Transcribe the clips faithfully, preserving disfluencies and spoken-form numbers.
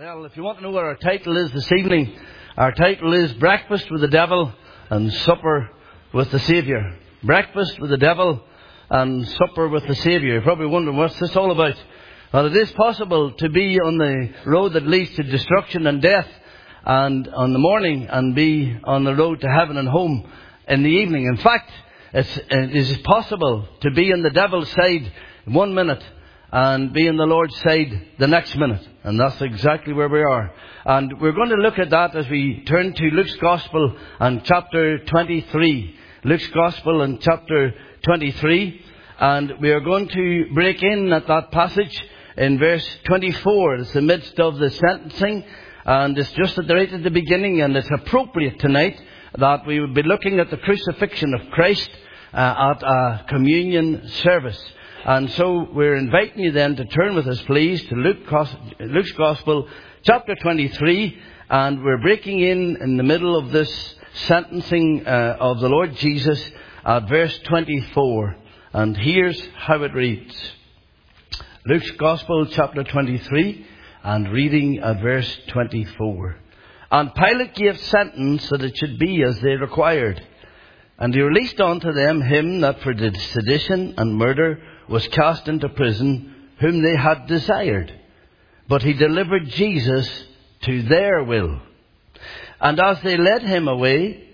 Well, if you want to know what our title is this evening, our title is Breakfast with the Devil and Supper with the Saviour. Breakfast with the Devil and Supper with the Saviour. You're probably wondering, what's this all about? Well, it is possible to be on the road that leads to destruction and death and on the morning and be on the road to heaven and home in the evening. In fact, it's, it is possible to be on the devil's side one minute and be on the Lord's side the next minute. And that's exactly where we are. And we're going to look at that as we turn to Luke's Gospel and chapter twenty-three. Luke's Gospel and chapter twenty-three. And we are going to break in at that passage in verse twenty-four. It's the midst of the sentencing. And it's just at the right at the beginning. And it's appropriate tonight that we will be looking at the crucifixion of Christ uh, at a communion service. And so we're inviting you then to turn with us, please, to Luke, Luke's Gospel, chapter twenty-three. And we're breaking in in the middle of this sentencing uh, of the Lord Jesus at verse twenty-four. And here's how it reads. Luke's Gospel, chapter twenty-three, and reading at verse twenty-four. And Pilate gave sentence that it should be as they required. And he released unto them him that for the sedition and murder was cast into prison, whom they had desired. But he delivered Jesus to their will. And as they led him away,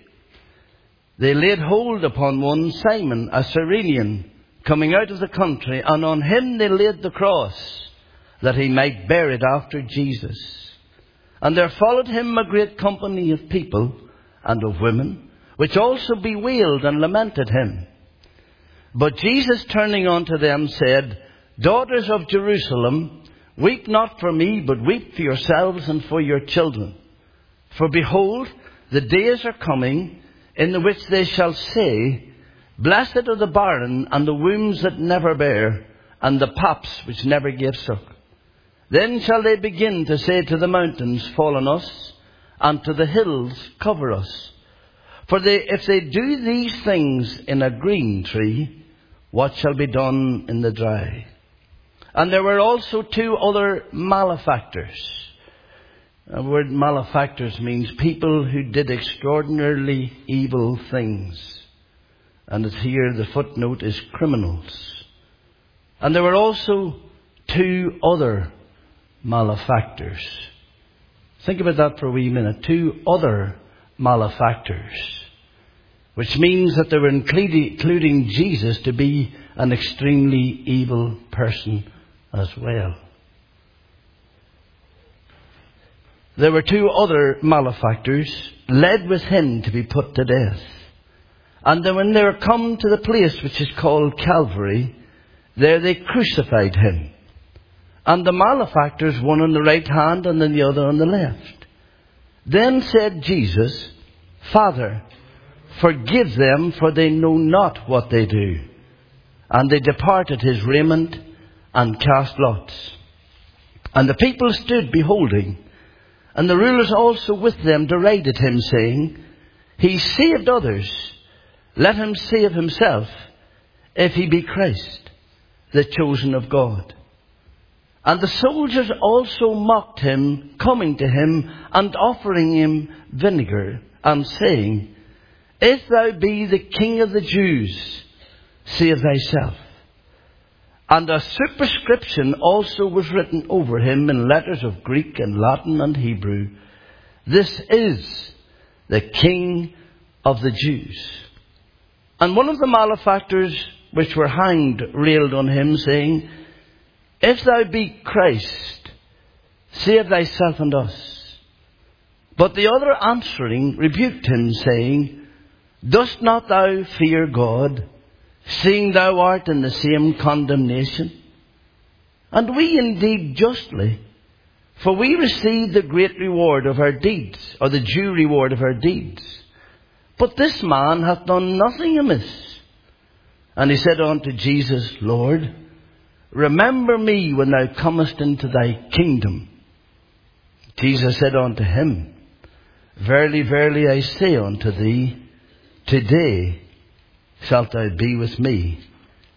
they laid hold upon one Simon, a Cyrenian, coming out of the country, and on him they laid the cross, that he might bear it after Jesus. And there followed him a great company of people and of women, which also bewailed and lamented him. But Jesus, turning unto them, said, Daughters of Jerusalem, weep not for me, but weep for yourselves and for your children. For behold, the days are coming, in the which they shall say, Blessed are the barren, and the wombs that never bear, and the paps which never gave suck. Then shall they begin to say to the mountains, Fall on us, and to the hills, Cover us. For they, if they do these things in a green tree, what shall be done in the dry? And there were also two other malefactors. The word malefactors means people who did extraordinarily evil things. And it's here the footnote is criminals. And there were also two other malefactors. Think about that for a wee minute. Two other malefactors. Which means that they were including Jesus to be an extremely evil person as well. There were two other malefactors led with him to be put to death. And then when they were come to the place which is called Calvary, there they crucified him. And the malefactors, one on the right hand and then the other on the left. Then said Jesus, Father, forgive them, for they know not what they do. And they departed his raiment and cast lots. And the people stood beholding. And the rulers also with them derided him, saying, He saved others. Let him save himself, if he be Christ, the chosen of God. And the soldiers also mocked him, coming to him and offering him vinegar, and saying, If thou be the King of the Jews, save thyself. And a superscription also was written over him in letters of Greek and Latin and Hebrew. This is the King of the Jews. And one of the malefactors which were hanged railed on him, saying, If thou be Christ, save thyself and us. But the other answering rebuked him, saying, Dost not thou fear God, seeing thou art in the same condemnation? And we indeed justly, for we receive the great reward of our deeds, or the due reward of our deeds. But this man hath done nothing amiss. And he said unto Jesus, Lord, remember me when thou comest into thy kingdom. Jesus said unto him, Verily, verily, I say unto thee, today shalt thou be with me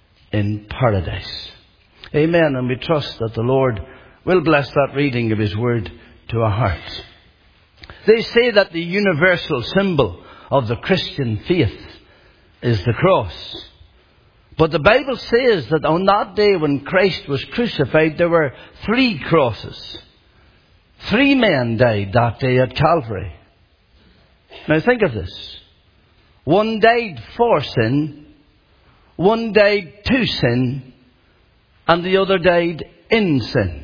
in paradise. Amen. And we trust that the Lord will bless that reading of his word to our hearts. They say that the universal symbol of the Christian faith is the cross. But the Bible says that on that day when Christ was crucified, there were three crosses. Three men died that day at Calvary. Now think of this. One died for sin, one died to sin, and the other died in sin.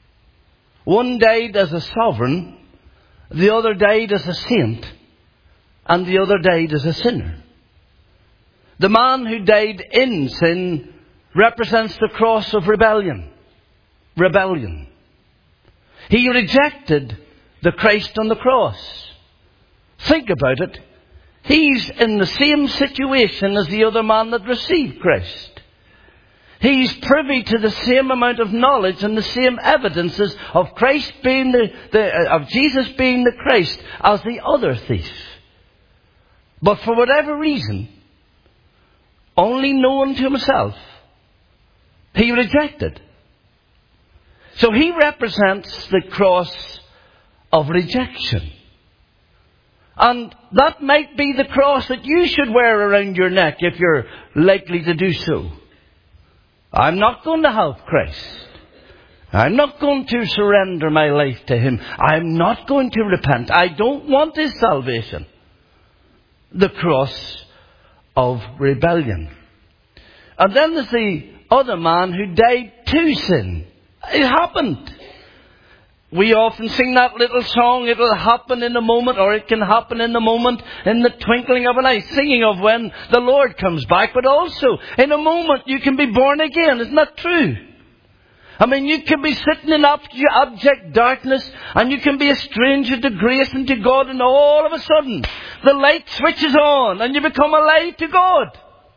One died as a sovereign, the other died as a saint, and the other died as a sinner. The man who died in sin represents the cross of rebellion. Rebellion. He rejected the Christ on the cross. Think about it. He's in the same situation as the other man that received Christ. He's privy to the same amount of knowledge and the same evidences of Christ being the, the uh, of Jesus being the Christ as the other thief. But for whatever reason, only known to himself, he rejected. So he represents the cross of rejection. And that might be the cross that you should wear around your neck if you're likely to do so. I'm not going to have Christ. I'm not going to surrender my life to Him. I'm not going to repent. I don't want His salvation. The cross of rebellion. And then there's the other man who died to sin. It happened. We often sing that little song, it'll happen in a moment, or it can happen in a moment, in the twinkling of an eye, singing of when the Lord comes back. But also, in a moment, you can be born again. Isn't that true? I mean, you can be sitting in abject darkness, and you can be a stranger to grace and to God, and all of a sudden, the light switches on, and you become alive to God.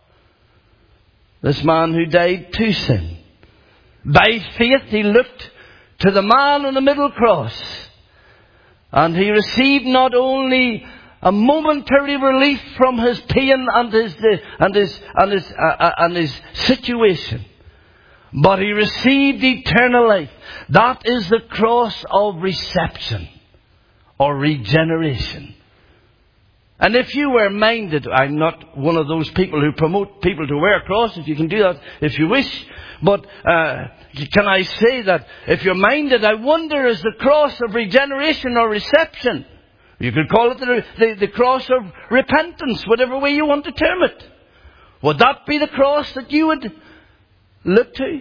This man who died to sin. By faith, he looked to the man on the middle cross. And he received not only a momentary relief from his pain and his, and his, and his, uh, and his situation, but he received eternal life. That is the cross of reception or regeneration. And if you were minded, I'm not one of those people who promote people to wear crosses. You can do that if you wish. But uh, can I say that if you're minded, I wonder, is the cross of regeneration or reception? You could call it the, the, the cross of repentance, whatever way you want to term it. Would that be the cross that you would look to?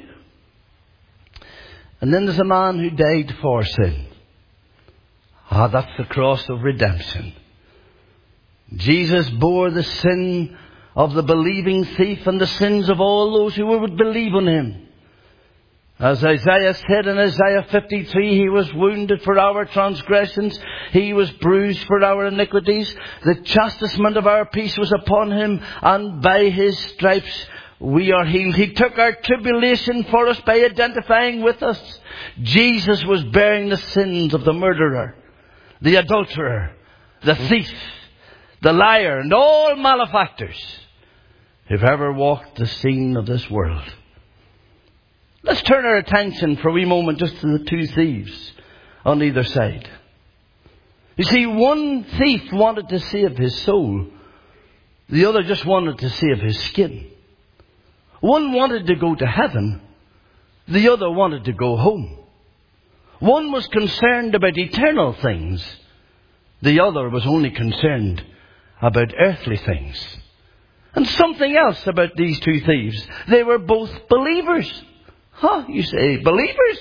And then there's a man who died for sin. Ah, that's the cross of redemption. Jesus bore the sin of the believing thief and the sins of all those who would believe on Him. As Isaiah said in Isaiah fifty-three, He was wounded for our transgressions, He was bruised for our iniquities. The chastisement of our peace was upon Him, and by His stripes we are healed. He took our tribulation for us by identifying with us. Jesus was bearing the sins of the murderer, the adulterer, the thief, the liar, and all malefactors who've ever walked the scene of this world. Let's turn our attention for a wee moment just to the two thieves on either side. You see, one thief wanted to save his soul. The other just wanted to save his skin. One wanted to go to heaven. The other wanted to go home. One was concerned about eternal things. The other was only concerned about earthly things. And something else about these two thieves. They were both believers. Huh, you say, believers?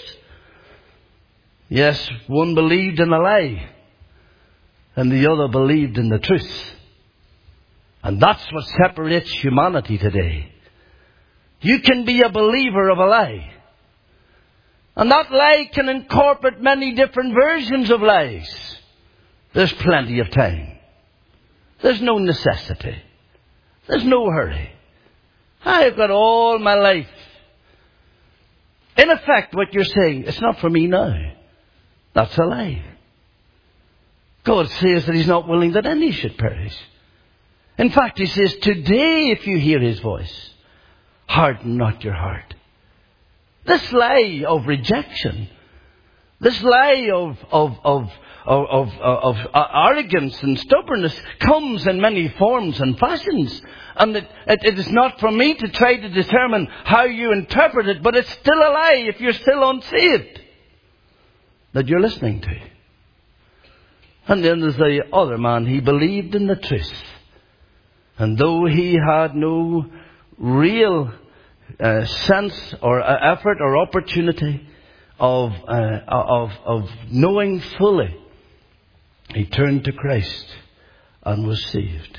Yes, one believed in a lie, and the other believed in the truth. And that's what separates humanity today. You can be a believer of a lie. And that lie can incorporate many different versions of lies. There's plenty of time. There's no necessity. There's no hurry. I've got all my life. In effect, what you're saying, it's not for me now. That's a lie. God says that He's not willing that any should perish. In fact, He says, today if you hear His voice, harden not your heart. This lie of rejection This lie of, of, of, of, of, of arrogance and stubbornness comes in many forms and fashions. And it, it, it is not for me to try to determine how you interpret it, but it's still a lie if you're still unsaved that you're listening to. And then there's the other man. He believed in the truth. And though he had no real uh, sense or uh, effort or opportunity of, uh, of, of knowing fully, he turned to Christ and was saved.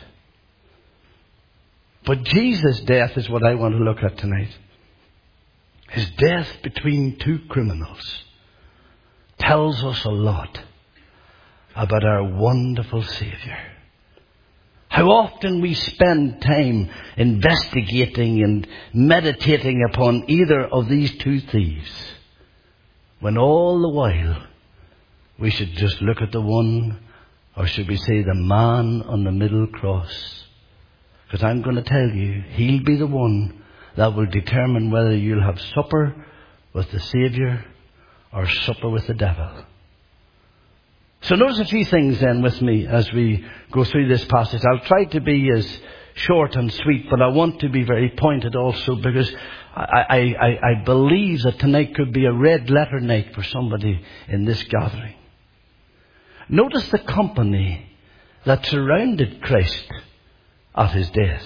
But Jesus' death is what I want to look at tonight. His death between two criminals tells us a lot about our wonderful Saviour. How often we spend time investigating and meditating upon either of these two thieves, when all the while we should just look at the one, or should we say the man on the middle cross. Because I'm going to tell you, he'll be the one that will determine whether you'll have supper with the Saviour or supper with the devil. So notice a few things then with me as we go through this passage. I'll try to be as short and sweet, but I want to be very pointed also, because I, I, I believe that tonight could be a red letter night for somebody in this gathering. Notice the company that surrounded Christ at his death.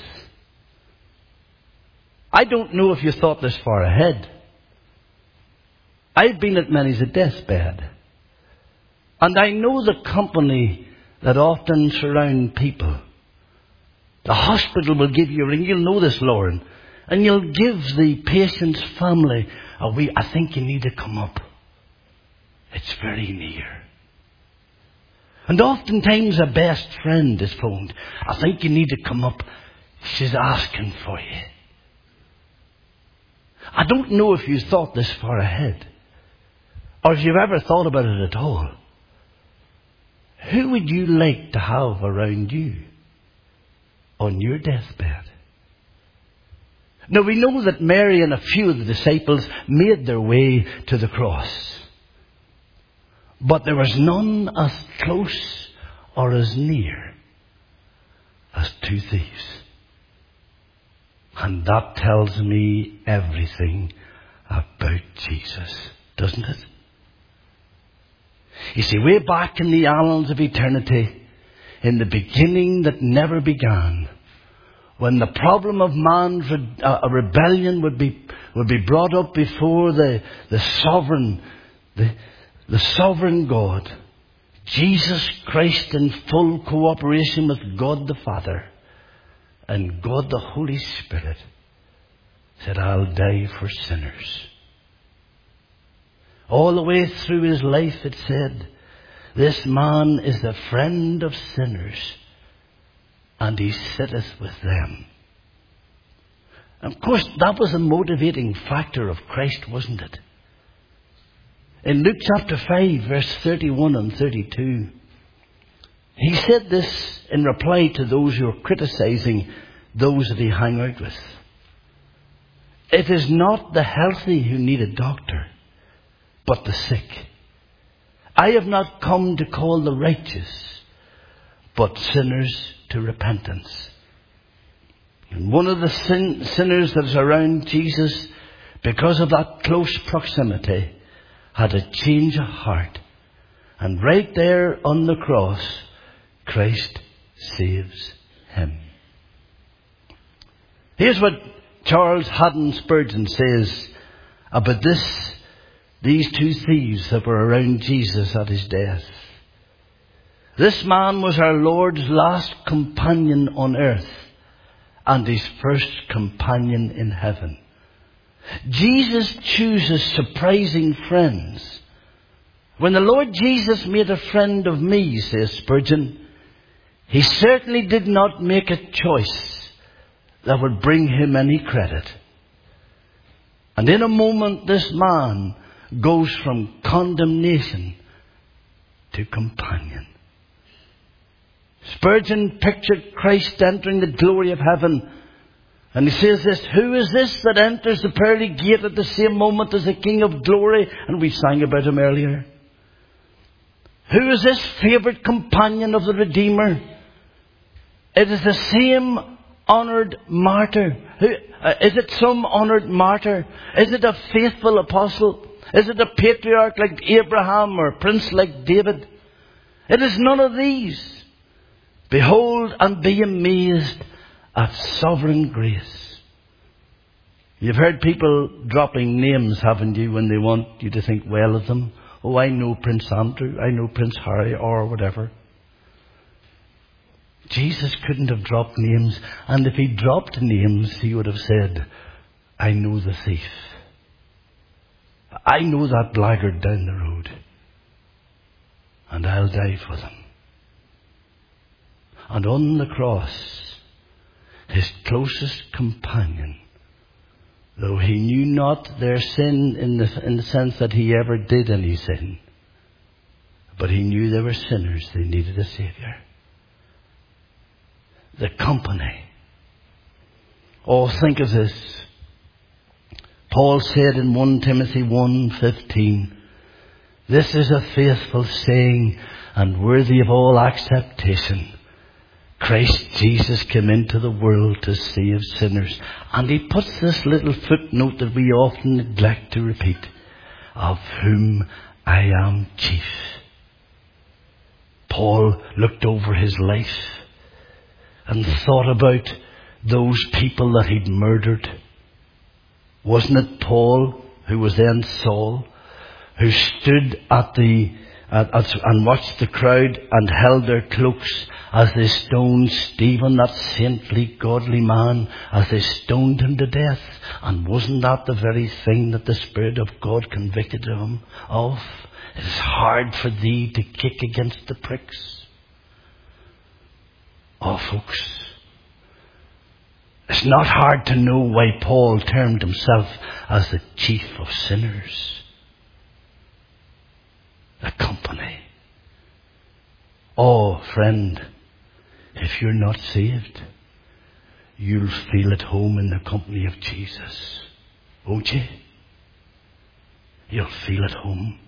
I don't know if you thought this far ahead. I've been at many's a deathbed. And I know the company that often surround people. The hospital will give you a ring. You'll know this, Lauren. And you'll give the patient's family a wee, I think you need to come up. It's very near. And oftentimes a best friend is phoned. I think you need to come up. She's asking for you. I don't know if you thought this far ahead, or if you've ever thought about it at all. Who would you like to have around you on your deathbed? Now we know that Mary and a few of the disciples made their way to the cross. But there was none as close or as near as two thieves. And that tells me everything about Jesus, doesn't it? You see, way back in the annals of eternity, in the beginning that never began, when the problem of man's re- uh, a rebellion would be would be brought up before the the sovereign the the sovereign God, Jesus Christ in full cooperation with God the Father and God the Holy Spirit, said, I'll die for sinners. All the way through his life it said, this man is the friend of sinners, and he sitteth with them. And of course, that was a motivating factor of Christ, wasn't it? In Luke chapter five, verse thirty-one and thirty-two, he said this in reply to those who are criticizing those that he hung out with. It is not the healthy who need a doctor, but the sick. I have not come to call the righteous, but sinners to repentance. And one of the sin- sinners that is around Jesus, because of that close proximity, had a change of heart. And right there on the cross, Christ saves him. Here's what Charles Haddon Spurgeon says about this, these two thieves that were around Jesus at his death. This man was our Lord's last companion on earth and his first companion in heaven. Jesus chooses surprising friends. When the Lord Jesus made a friend of me, says Spurgeon, he certainly did not make a choice that would bring him any credit. And in a moment, this man goes from condemnation to companion. Spurgeon pictured Christ entering the glory of heaven. And he says this, who is this that enters the pearly gate at the same moment as the King of glory? And we sang about him earlier. Who is this favourite companion of the Redeemer? It is the same honoured martyr. Who, uh, is it some honoured martyr? Is it a faithful apostle? Is it a patriarch like Abraham or a prince like David? It is none of these. Behold and be amazed at sovereign grace. You've heard people dropping names, haven't you, when they want you to think well of them? Oh, I know Prince Andrew, I know Prince Harry, or whatever. Jesus couldn't have dropped names, and if he dropped names, he would have said, I know the thief. I know that blackguard down the road, and I'll die for them. And on the cross, his closest companion, though he knew not their sin in the, in the sense that he ever did any sin, but he knew they were sinners, they needed a Saviour. The company. Oh, think of this. Paul said in First Timothy one fifteen, this is a faithful saying and worthy of all acceptation. Christ Jesus came into the world to save sinners. And he puts this little footnote that we often neglect to repeat, of whom I am chief. Paul looked over his life and thought about those people that he'd murdered. Wasn't it Paul, who was then Saul, who stood at the at, at, and watched the crowd and held their cloaks as they stoned Stephen, that saintly, godly man, as they stoned him to death? And wasn't that the very thing that the Spirit of God convicted him of? It is hard for thee to kick against the pricks. Oh, folks, it's not hard to know why Paul termed himself as the chief of sinners. The company. Oh, friend, if you're not saved, you'll feel at home in the company of Jesus, won't you? You'll feel at home.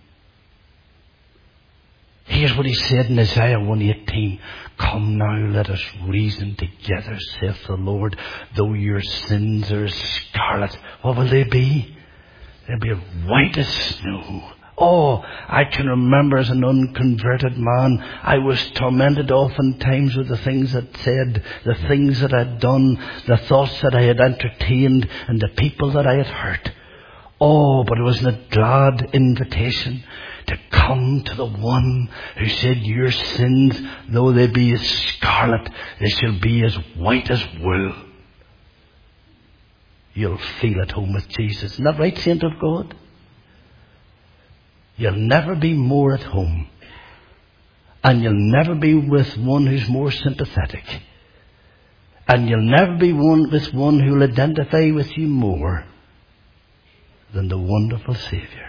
Here's what he said in Isaiah one eighteen. Come now, let us reason together, saith the Lord. Though your sins are as scarlet, what will they be? They'll be white as snow. Oh, I can remember as an unconverted man, I was tormented oftentimes with the things I'd said, the things that I'd done, the thoughts that I had entertained, and the people that I had hurt. Oh, but it was a glad invitation to come to the one who said, your sins, though they be as scarlet, they shall be as white as wool. You'll feel at home with Jesus. Isn't that right, saint of God? You'll never be more at home. And you'll never be with one who's more sympathetic. And you'll never be one with one who'll identify with you more than the wonderful Saviour.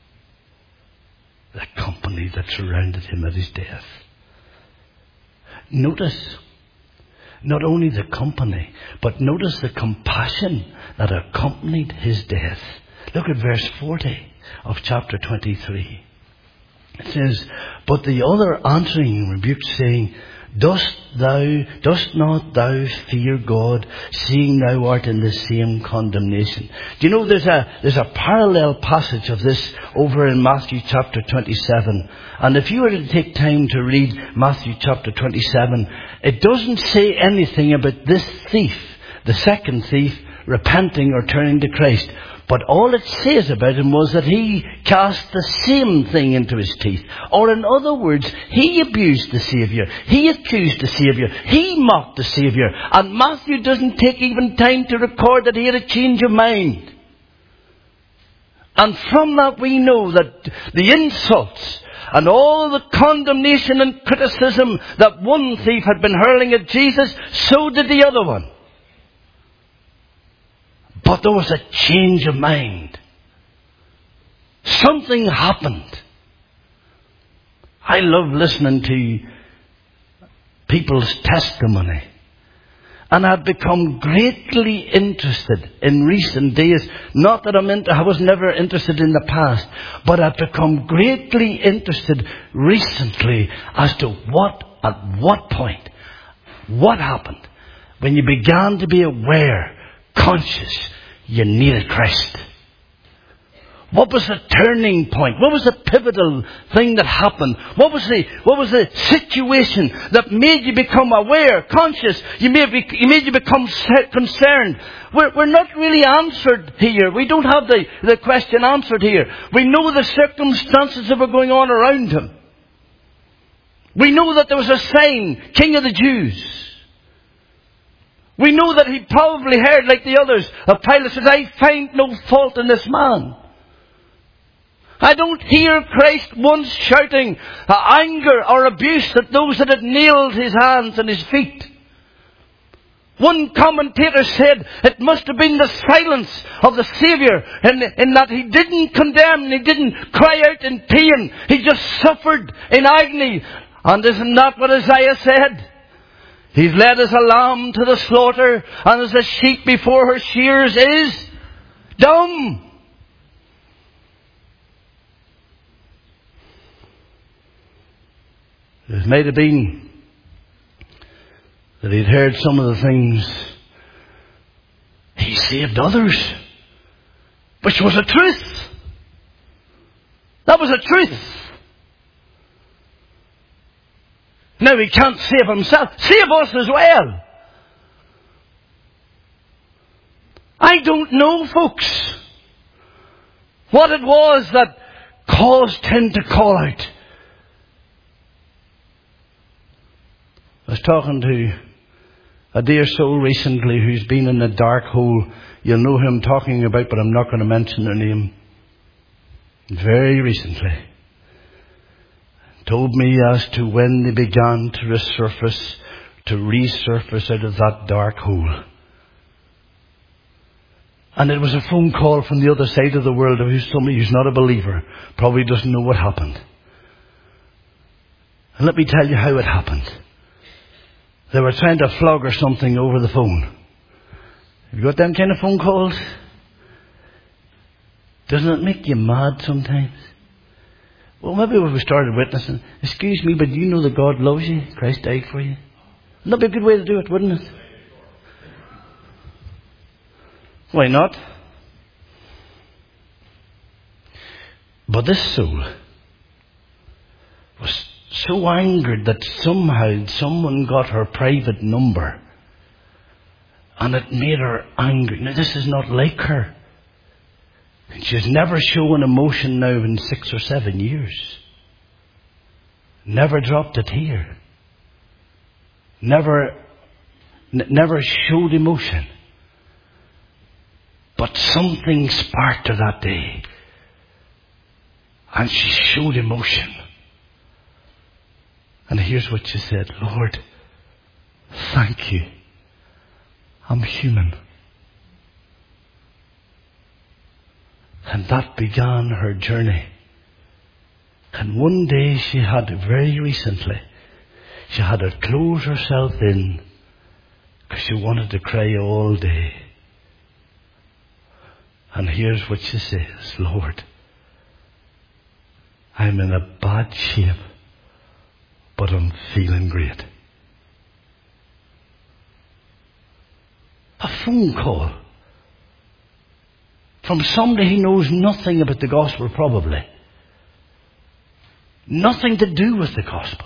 The company that surrounded him at his death. Notice not only the company, but notice the compassion that accompanied his death. Look at verse forty of chapter twenty-three. It says, but the other answering rebuked, saying, Dost thou, dost not thou fear God, seeing thou art in the same condemnation? Do you know there's a, there's a parallel passage of this over in Matthew chapter twenty-seven. And if you were to take time to read Matthew chapter twenty-seven, it doesn't say anything about this thief, the second thief, repenting or turning to Christ. But all it says about him was that he cast the same thing into his teeth. Or in other words, he abused the Saviour. He accused the Saviour. He mocked the Saviour. And Matthew doesn't take even time to record that he had a change of mind. And from that we know that the insults and all the condemnation and criticism that one thief had been hurling at Jesus, so did the other one. But there was a change of mind. Something happened. I love listening to people's testimony. And I'd become greatly interested in recent days. Not that I'm into, I was never interested in the past. But I'd become greatly interested recently as to what, at what point, what happened when you began to be aware, conscious, you needed Christ. What was the turning point? What was the pivotal thing that happened? What was the what was the situation that made you become aware, conscious? You made be, you made you become concerned. We're we're not really answered here. We don't have the the question answered here. We know the circumstances that were going on around him. We know that there was a sign, King of the Jews. We know that he probably heard, like the others, of Pilate says, I find no fault in this man. I don't hear Christ once shouting uh, anger or abuse at those that had nailed his hands and his feet. One commentator said it must have been the silence of the Saviour in, in that he didn't condemn and he didn't cry out in pain. He just suffered in agony. And isn't that what Isaiah said? He's led as a lamb to the slaughter, and as a sheep before her shears is dumb. It might have been that he'd heard some of the things. He saved others, which was a truth. That was a truth. Now he can't save himself. Save us as well. I don't know, folks, what it was that caused him to call out. I was talking to a dear soul recently who's been in a dark hole. You'll know who I'm talking about, but I'm not going to mention their name. Very recently. Told me as to when they began to resurface, to resurface out of that dark hole. And it was a phone call from the other side of the world of somebody who's not a believer, probably doesn't know what happened. And let me tell you how it happened. They were trying to flog or something over the phone. Have you got them kind of phone calls? Doesn't it make you mad sometimes? Well, maybe if we started witnessing, excuse me, but you know that God loves you, Christ died for you. Wouldn't that be a good way to do it, wouldn't it? Why not? But this soul was so angered that somehow someone got her private number and it made her angry. Now this is not like her. She's never shown emotion now in six or seven years. Never dropped a tear. Never, n- never showed emotion. But something sparked her that day. And she showed emotion. And here's what she said. Lord, thank you. I'm human. And that began her journey. And one day she had, very recently, she had to close herself in because she wanted to cry all day. And here's what she says. Lord, I'm in a bad shape, but I'm feeling great. A phone call from somebody who knows nothing about the gospel, probably. Nothing to do with the gospel.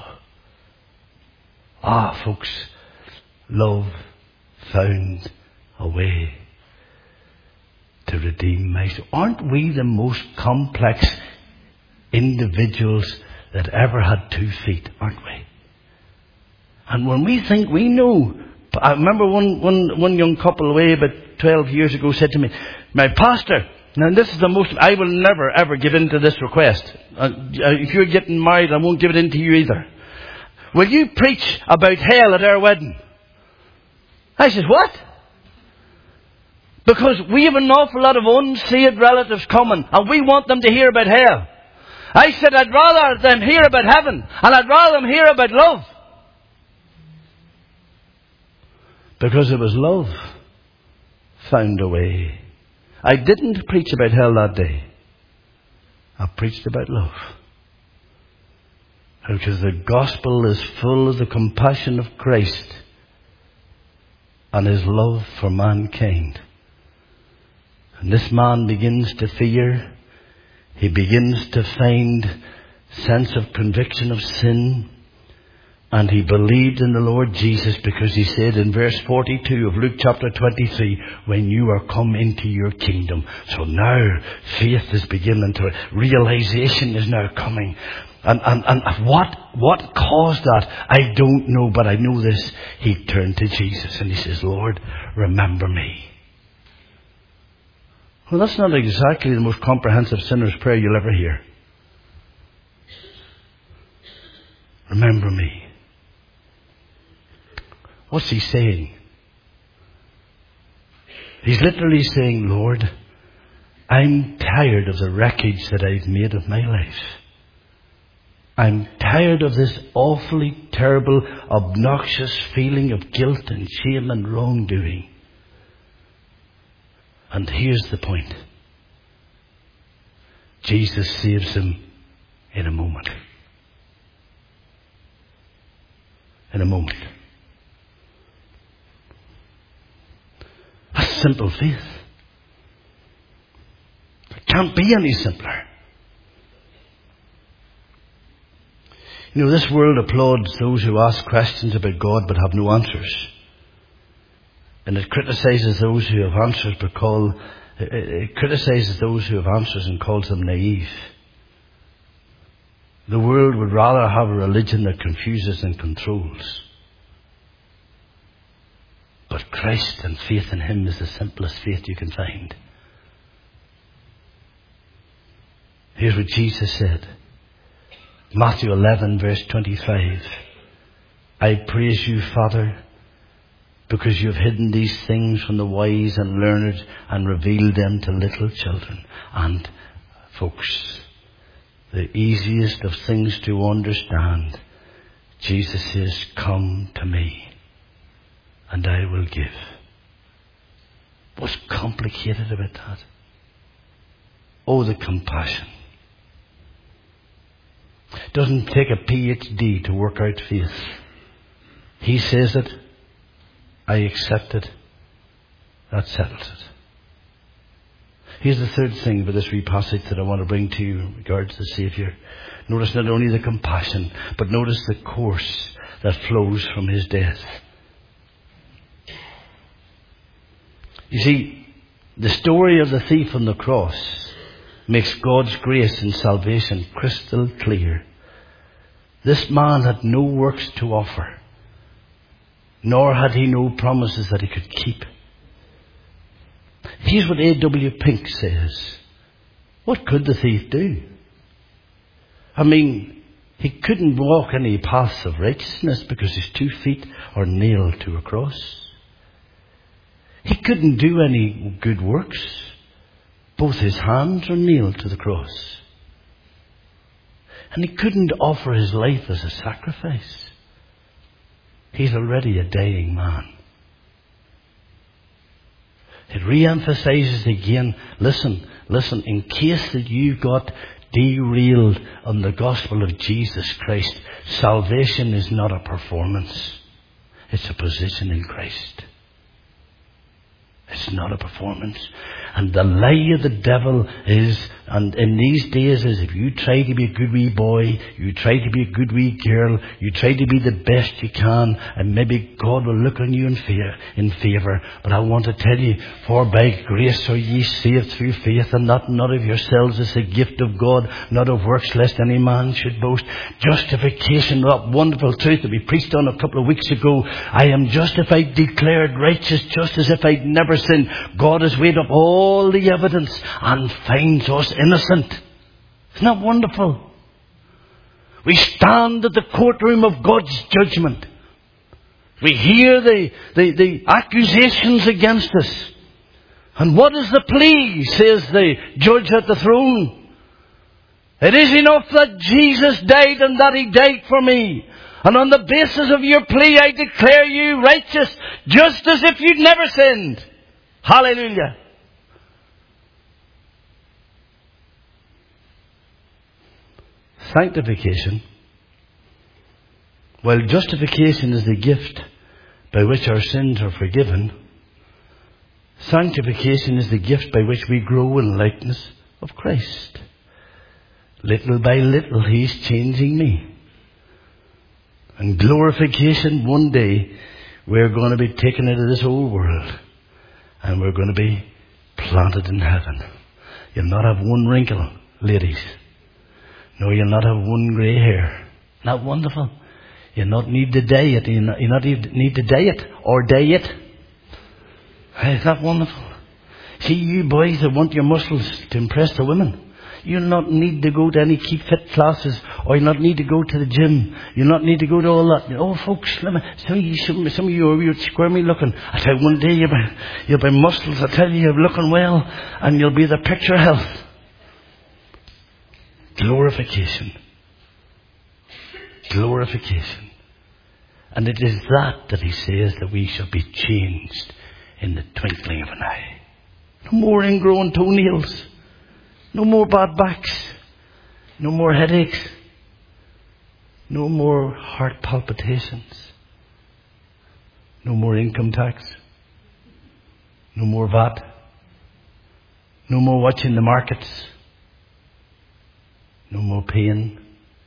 Ah, folks, love found a way to redeem my soul. Aren't we the most complex individuals that ever had two feet, aren't we? And when we think we know, I remember one, one, one young couple away about twelve years ago said to me, my pastor, now this is the most, I will never ever give in to this request. Uh, if you're getting married, I won't give it in to you either. Will you preach about hell at our wedding? I said, what? Because we have an awful lot of unsaved relatives coming and we want them to hear about hell. I said, I'd rather them hear about heaven and I'd rather them hear about love. Because it was love found a way. I didn't preach about hell that day. I preached about love. Because the gospel is full of the compassion of Christ and his love for mankind. And this man begins to fear. He begins to find sense of conviction of sin. And he believed in the Lord Jesus, because he said in verse forty-two of Luke chapter twenty-three, when you are come into your kingdom. So now faith is beginning to, realization is now coming. And, and, and what, what caused that? I don't know, but I know this. He turned to Jesus and he says, Lord, remember me. Well, that's not exactly the most comprehensive sinner's prayer you'll ever hear. Remember me. What's he saying? He's literally saying, Lord, I'm tired of the wreckage that I've made of my life. I'm tired of this awfully terrible, obnoxious feeling of guilt and shame and wrongdoing. And here's the point. Jesus saves him in a moment. In a moment. That's simple faith. It can't be any simpler. You know, this world applauds those who ask questions about God but have no answers. And it criticizes those who have answers but call, it, it criticizes those who have answers and calls them naive. The world would rather have a religion that confuses and controls. But Christ and faith in him is the simplest faith you can find. Here's what Jesus said. Matthew eleven verse twenty-five. I praise you, Father, because you have hidden these things from the wise and learned and revealed them to little children. And folks, the easiest of things to understand, Jesus says, come to me and I will give. What's complicated about that? Oh, the compassion. It doesn't take a P H D to work out faith. He says it, I accept it, that settles it. Here's the third thing about this wee passage that I want to bring to you in regards to the Saviour. Notice not only the compassion, but notice the course that flows from his death. You see, the story of the thief on the cross makes God's grace and salvation crystal clear. This man had no works to offer, nor had he no promises that he could keep. Here's what A W Pink says. What could the thief do? I mean, he couldn't walk any paths of righteousness because his two feet are nailed to a cross. He couldn't do any good works. Both his hands are nailed to the cross. And he couldn't offer his life as a sacrifice. He's already a dying man. It re-emphasizes again, listen, listen, in case that you got derailed on the gospel of Jesus Christ, salvation is not a performance. It's a position in Christ. It's not a performance. And the lie of the devil is, and in these days is, if you try to be a good wee boy, you try to be a good wee girl, you try to be the best you can, and maybe God will look on you in fear, in favour. But I want to tell you, for by grace are ye saved through faith, and that not of yourselves is a gift of God, not of works, lest any man should boast. Justification, that wonderful truth that we preached on a couple of weeks ago. I am justified, declared righteous, just as if I'd never sinned. God has weighed up all all the evidence and finds us innocent. Isn't that wonderful? We stand at the courtroom of God's judgment. We hear the, the, the accusations against us. And what is the plea, says the judge at the throne? It is enough that Jesus died and that he died for me. And on the basis of your plea, I declare you righteous, just as if you'd never sinned. Hallelujah. Sanctification, while justification is the gift by which our sins are forgiven, sanctification is the gift by which we grow in likeness of Christ. Little by little, He's changing me. And glorification, one day, we're going to be taken out of this old world. And we're going to be planted in heaven. You'll not have one wrinkle, ladies. No, you'll not have one grey hair. Not wonderful? You'll not need to dye it. You'll not, you'll not need to dye it or dye it. Is that wonderful? See, you boys that want your muscles to impress the women, you'll not need to go to any keep fit classes, or you'll not need to go to the gym. You'll not need to go to all that. Oh, folks, let me, some of you, some, some of you are you're squirmy looking. I tell you, one day you'll be, you'll be muscles. I tell you, you're looking well, and you'll be the picture of health. Glorification. Glorification. And it is that that He says that we shall be changed in the twinkling of an eye. No more ingrown toenails. No more bad backs. No more headaches. No more heart palpitations. No more income tax. No more V A T. No more watching the markets. No more pain.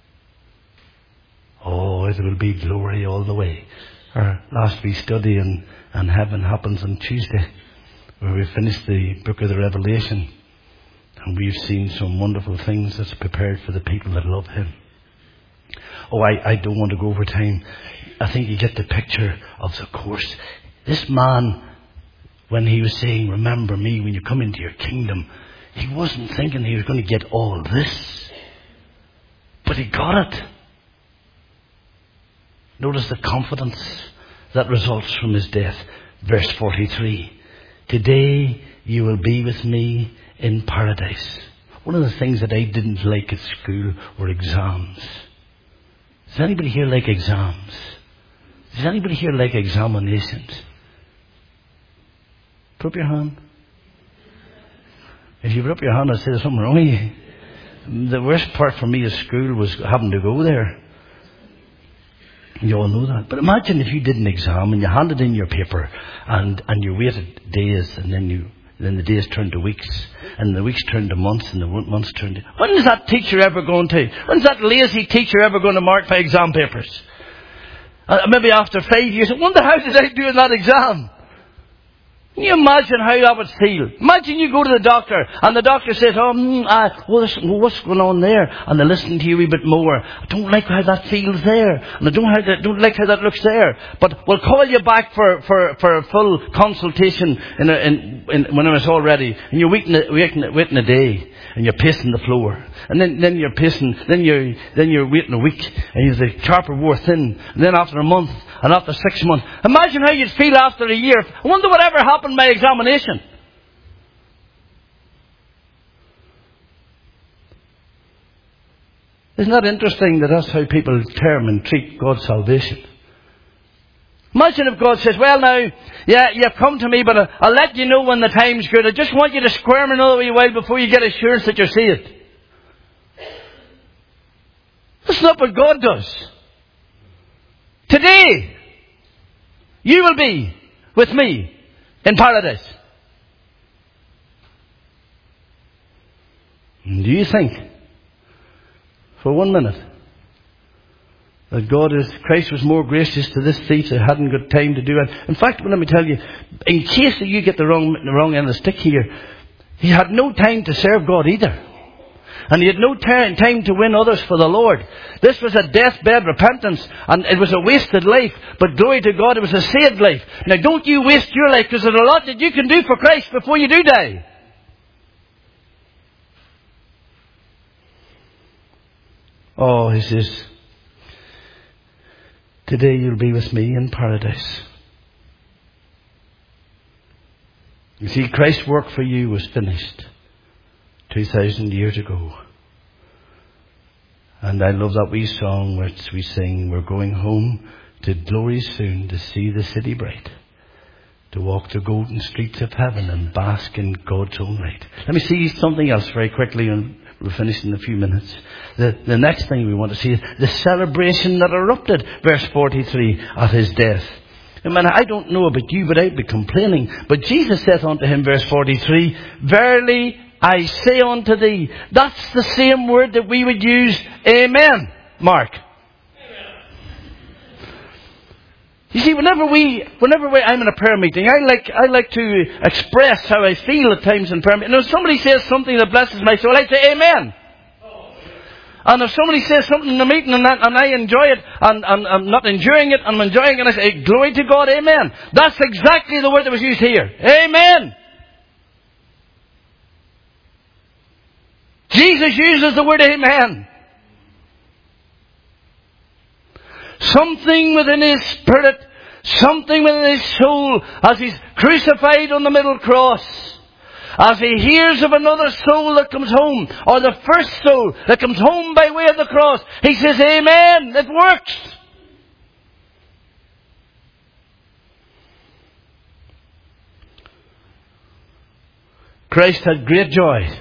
Oh, it will be glory all the way. Our last wee study in, in heaven happens on Tuesday, where we finish the book of the Revelation. And we've seen some wonderful things that's prepared for the people that love Him. Oh, I, I don't want to go over time. I think you get the picture of the course. This man, when he was saying, remember me when you come into your kingdom, he wasn't thinking he was going to get all this. But he got it. Notice the confidence that results from his death. Verse forty-three. Today you will be with me in paradise. One of the things that I didn't like at school were exams. Does anybody here like exams? Does anybody here like examinations? Put up your hand. If you put up your hand, I'd say there's something wrong with you. The worst part for me at school was having to go there. You all know that. But imagine if you did an exam and you handed in your paper and, and you waited days, and then you then the days turned to weeks, and the weeks turned to months, and the months turned to... When is that teacher ever going to... When's that lazy teacher ever going to mark my exam papers? Uh, maybe after five years. I wonder how did I do in that exam? Can you imagine how that would feel? Imagine you go to the doctor and the doctor says, oh, mm, uh, well, this, well, what's going on there? And they listen to you a wee bit more. I don't like how that feels there. And I don't, how that, don't like how that looks there. But we'll call you back for, for, for a full consultation in a, in, in, when it's all ready. And you're waiting a, waiting, waiting a day. And you're pacing the floor. And then, then you're pacing, then you're, then you're waiting a week. And you're the sharper wore thin. And then after a month, and after six months. Imagine how you'd feel after a year. I wonder whatever happened by examination. Isn't that interesting that that's how people term and treat God's salvation? Imagine if God says, well now, yeah, you've come to me, but I'll, I'll let you know when the time's good. I just want you to squirm another wee while before you get assurance that you're saved. That's not what God does. Today, you will be with me in paradise. And do you think, for one minute, that God is, Christ was more gracious to this thief that hadn't got time to do it? In fact, let me tell you, in case that you get the wrong, the wrong end of the stick here, he had no time to serve God either. And he had no time to win others for the Lord. This was a deathbed repentance, and it was a wasted life. But glory to God, it was a saved life. Now don't you waste your life, because there's a lot that you can do for Christ before you do die. Oh, he says, today you'll be with me in paradise. You see, Christ's work for you was finished two thousand years ago. And I love that wee song which we sing, we're going home to glory soon, to see the city bright, to walk the golden streets of heaven and bask in God's own light. Let me see something else very quickly, and we'll finish in a few minutes. The, the next thing we want to see is the celebration that erupted, verse forty-three, at his death. I mean, I don't know about you, but I'd be complaining. But Jesus saith unto him, verse forty-three, verily I say unto thee. That's the same word that we would use, amen, Mark. You see, whenever we, whenever we, I'm in a prayer meeting, I like, I like to express how I feel at times in prayer meeting. And if somebody says something that blesses my soul, I say amen. And if somebody says something in the meeting and, that, and I enjoy it, and, and I'm not enjoying it, and I'm enjoying it, and I say, glory to God, amen. That's exactly the word that was used here. Amen. Jesus uses the word amen. Something within his spirit, something within his soul, as he's crucified on the middle cross, as he hears of another soul that comes home, or the first soul that comes home by way of the cross, he says, amen, it works. Christ had great joy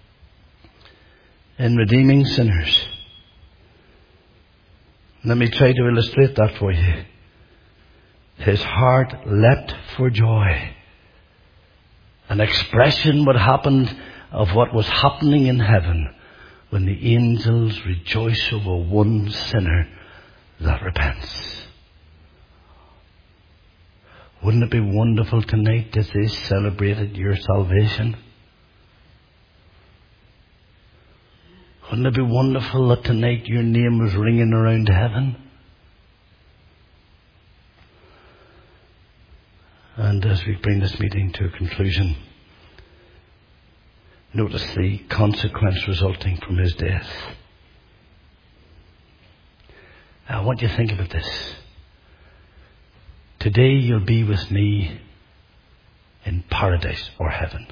in redeeming sinners. Let me try to illustrate that for you. His heart leapt for joy. An expression what happened of what was happening in heaven when the angels rejoice over one sinner that repents. Wouldn't it be wonderful tonight as they celebrated your salvation? Wouldn't it be wonderful that tonight your name was ringing around heaven? And as we bring this meeting to a conclusion, notice the consequence resulting from his death. I want you to think about this. Today you'll be with me in paradise or heaven.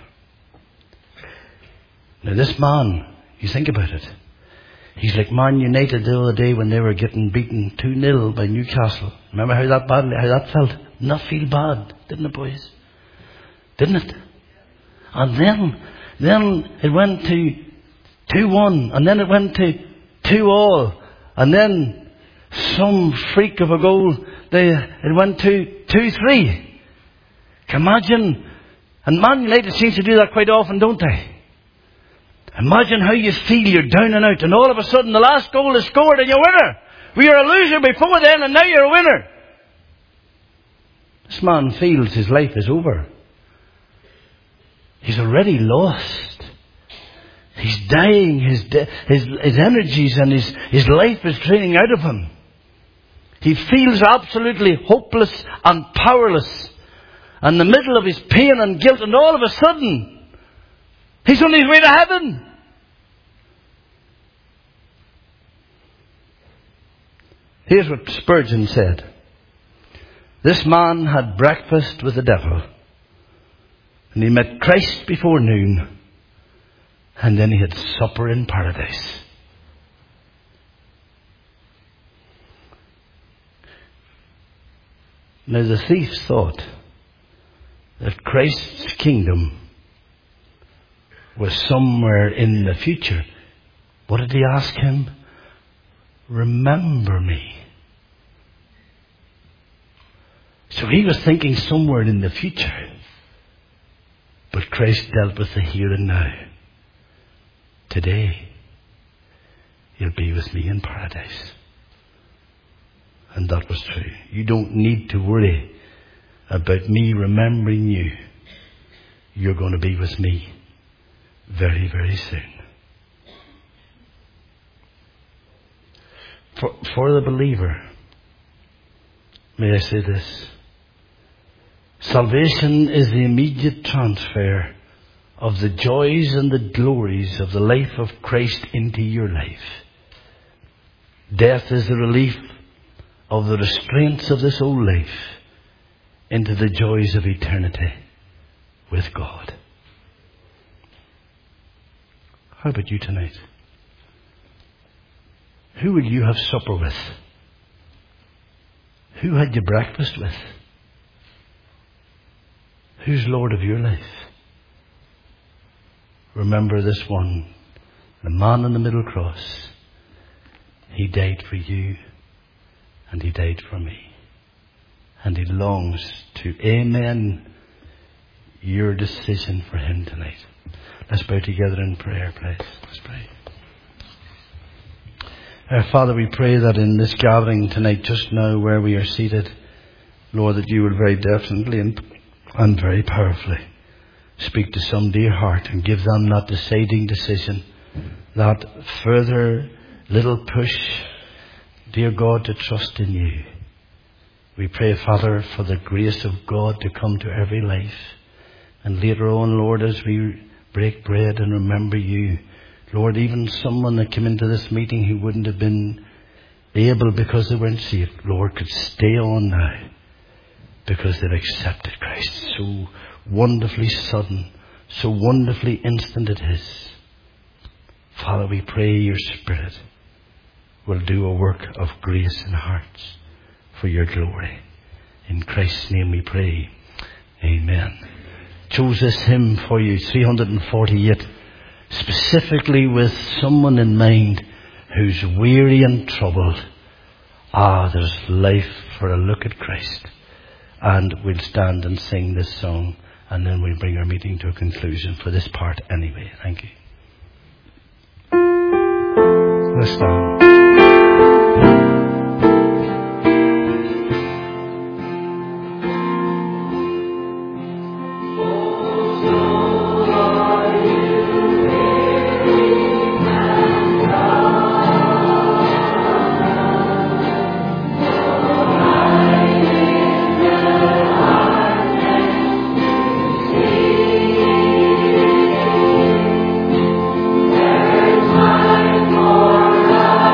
Now this man, you think about it. He's like Man United the other day when they were getting beaten two nil by Newcastle. Remember how that badly, how that felt? Not feel bad, didn't it, boys? Didn't it? And then, then it went to two one, and then it went to two all, and then some freak of a goal, they, it went to two three. Can you imagine? And Man United seems to do that quite often, don't they? Imagine how you feel you're down and out, and all of a sudden the last goal is scored and you're a winner. We were a loser before then, and now you're a winner. This man feels his life is over. He's already lost. He's dying. His de- his his energies and his his life is draining out of him. He feels absolutely hopeless and powerless, in the middle of his pain and guilt, and all of a sudden he's on his way to heaven. Here's what Spurgeon said. This man had breakfast with the devil, and he met Christ before noon, and then he had supper in paradise. Now the thief thought that Christ's kingdom was somewhere in the future. What did he ask him? Remember me. So he was thinking somewhere in the future. But Christ dealt with the here and now. Today, you'll be with me in paradise. And that was true. You don't need to worry about me remembering you. You're going to be with me very, very soon. For, for the believer, may I say this? Salvation is the immediate transfer of the joys and the glories of the life of Christ into your life. Death is the relief of the restraints of this old life into the joys of eternity with God. How about you tonight? Who would you have supper with? Who had you breakfast with? Who's Lord of your life? Remember this one, the man on the middle cross. He died for you, and he died for me. And he longs to amen your decision for him tonight. Let's bow together in prayer, please. Let's pray. Our Father, we pray that in this gathering tonight, just now where we are seated, Lord, that you will very definitely and, and very powerfully speak to some dear heart and give them that deciding decision, that further little push, dear God, to trust in you. We pray, Father, for the grace of God to come to every life. And later on, Lord, as we break bread and remember you, Lord, even someone that came into this meeting who wouldn't have been able because they weren't saved, Lord, could stay on now because they've accepted Christ. So wonderfully sudden, so wonderfully instant it is. Father, we pray your Spirit will do a work of grace in hearts for your glory. In Christ's name we pray. Amen. Chose this hymn for you, three hundred forty-eight, specifically with someone in mind who's weary and troubled. Ah, there's life for a look at Christ. And we'll stand and sing this song, and then we'll bring our meeting to a conclusion for this part anyway. Thank you. Let's stand. There's time for us.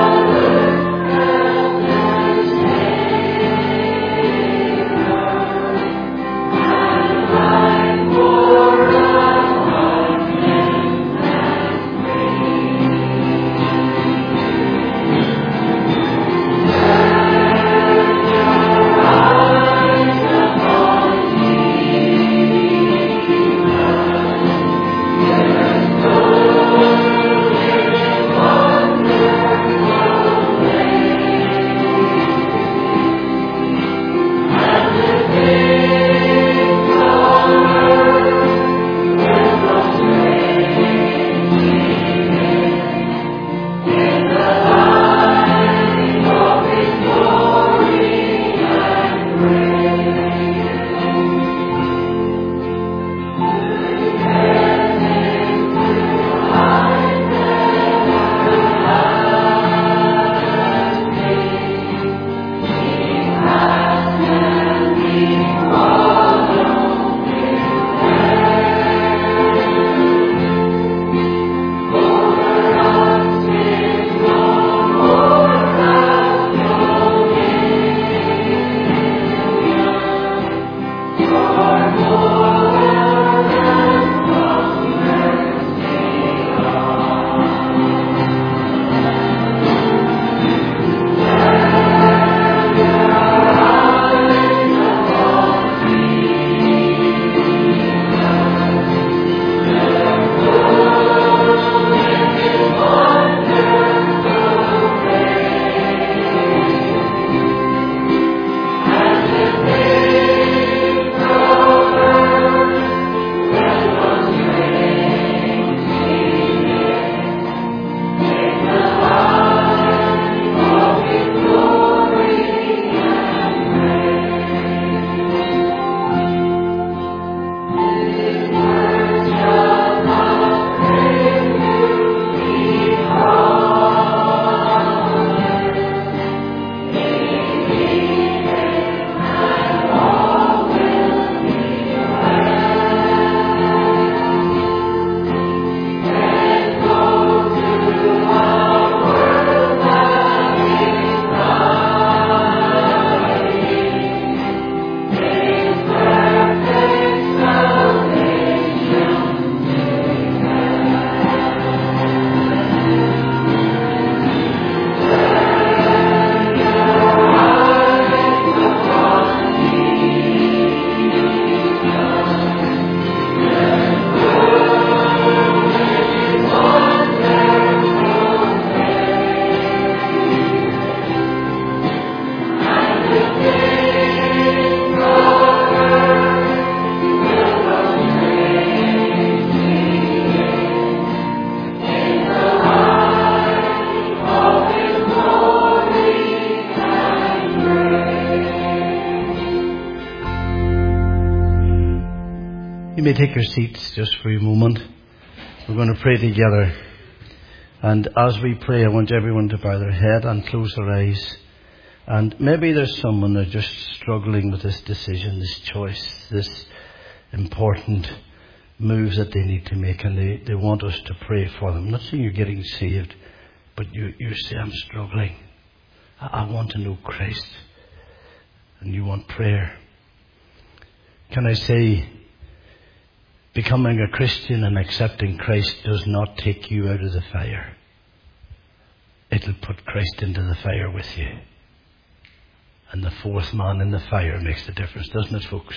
may take your seats just for a moment. We're going to pray together. And as we pray, I want everyone to bow their head and close their eyes. And maybe there's someone who's just struggling with this decision, this choice, this important move that they need to make, and they, they want us to pray for them. I'm not saying you're getting saved, but you, you say, I'm struggling. I, I want to know Christ. And you want prayer. Can I say, becoming a Christian and accepting Christ does not take you out of the fire. It'll put Christ into the fire with you. And the fourth man in the fire makes the difference, doesn't it, folks?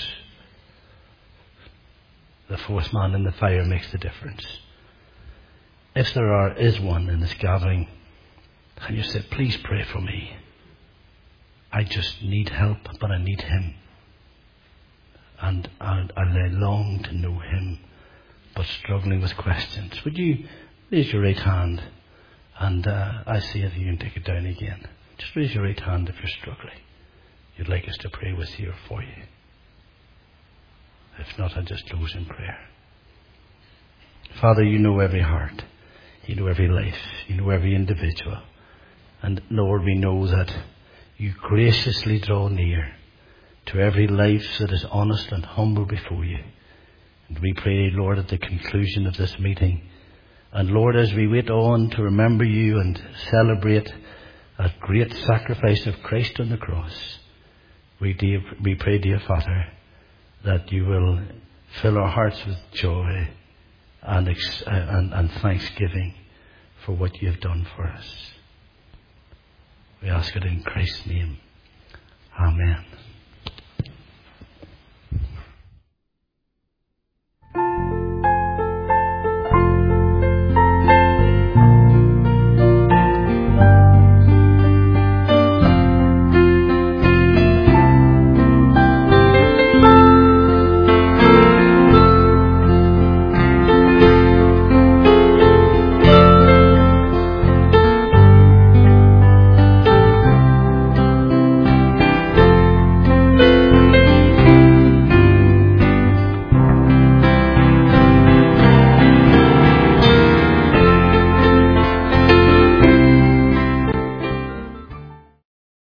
The fourth man in the fire makes the difference. If there are, is one in this gathering, and you say, please pray for me. I just need help, but I need Him. And I, I long to know Him, but struggling with questions. Would you raise your right hand? And uh, I see if you can take it down again. Just raise your right hand if you're struggling. You'd like us to pray with you or for you. If not, I'll just close in prayer. Father, you know every heart. You know every life. You know every individual. And Lord, we know that you graciously draw near to every life that is honest and humble before you. And we pray, Lord, at the conclusion of this meeting, and Lord, as we wait on to remember you and celebrate that great sacrifice of Christ on the cross, we, dear, we pray, dear Father, that you will fill our hearts with joy and, ex- and, and thanksgiving for what you have done for us. We ask it in Christ's name. Amen.